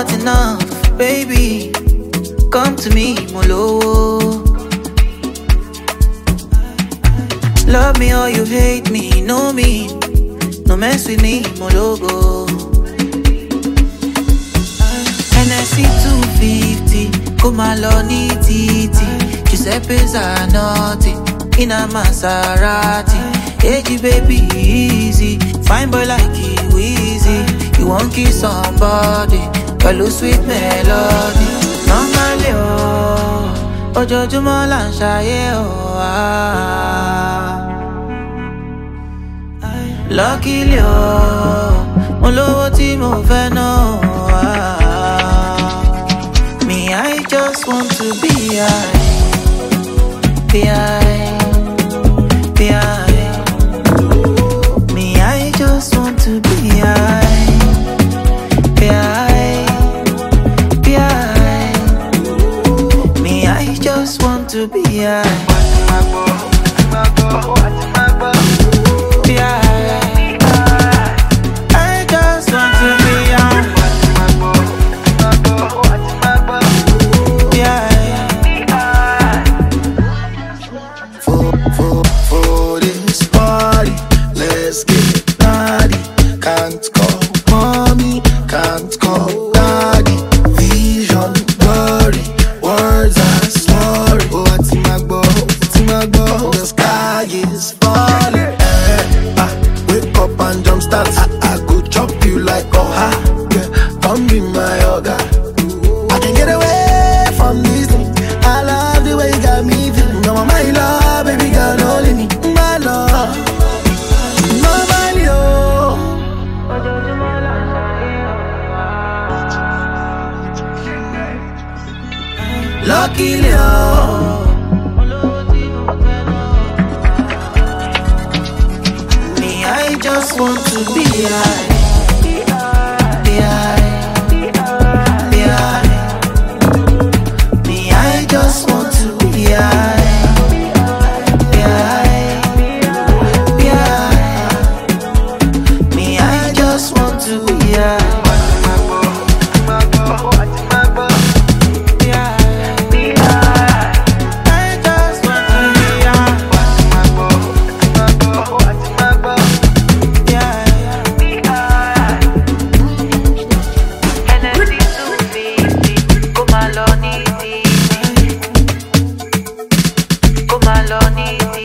not enough, baby. Come to me, molo. Love me or you hate me, know me. No mess with me, mologo. NSC 250, come along, titi. Giuseppe Zanotti, in a Maserati. Hey, baby, easy. Fine boy like you, easy. You won't kiss somebody, follow sweet melody. Normally, oh, ojoojúmọ́ là ń ṣayé, oh, ah. Luckily, oh, mo lówó tí mo fẹ́ ná, oh, ah. Me, I just want to be high, be high, be high. Me, I just want to be high, be high, be high. Me, I just want to be high, be high. Can't call mommy, can't call daddy. Vision blurry, words are slurry. Oh, it's my bow, the sky is falling. Wake up and jump start. I go chop you like a ha. Yeah, come be my yoga. I can get away from this thing. I love the way you got me feeling. No, my love, baby girl, only me, my love. Luckily, oh, me, I just want to be high, be high, be high. Me, I just want to be high, be high, be high. Me, I just want to be high. Come along,